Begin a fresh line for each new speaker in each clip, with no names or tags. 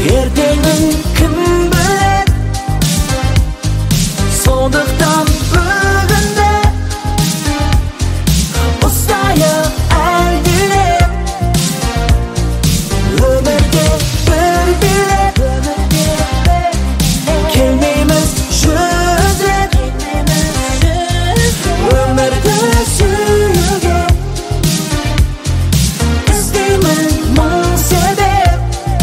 ертеңін кім білет, сондықтан бүгінде ұстайық әлдилеп. Өмірде бір билет, келмейміз жүз рет. Өмірді сүюге іздеймін мың себеп.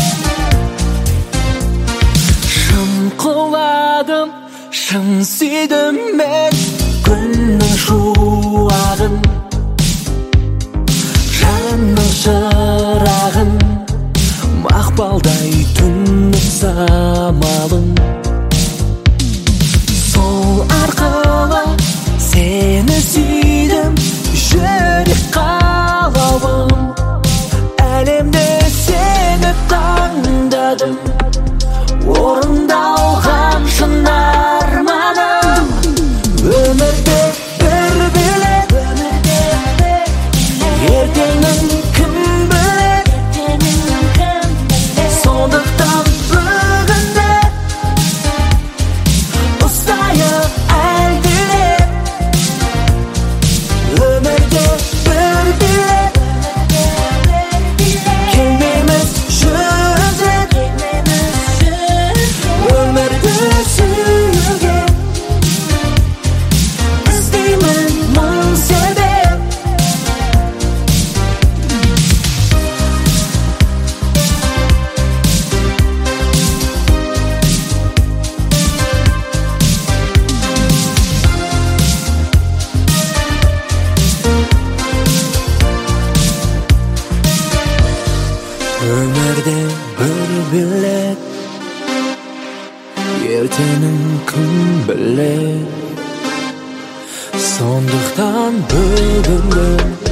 Шын құладым, шын сүйдім мен күннің шуағын, жанның шырағын, мақпалдай түннің самалын. Сол арқылы сені сүйдім, жүрек қалауым, әлемде сені таңдадым. Орындалған шын арманым. Өмірде бір билет, ертеңін кім білет, сондықтан бүгінде ұстайық әлдилеп. Өмірде бір билет, келмейміз жүз рет. Өмірді сүюге іздеймін мың себеп. Өмірде бір билет, ертеңін кім білет, сондықтан бүгінде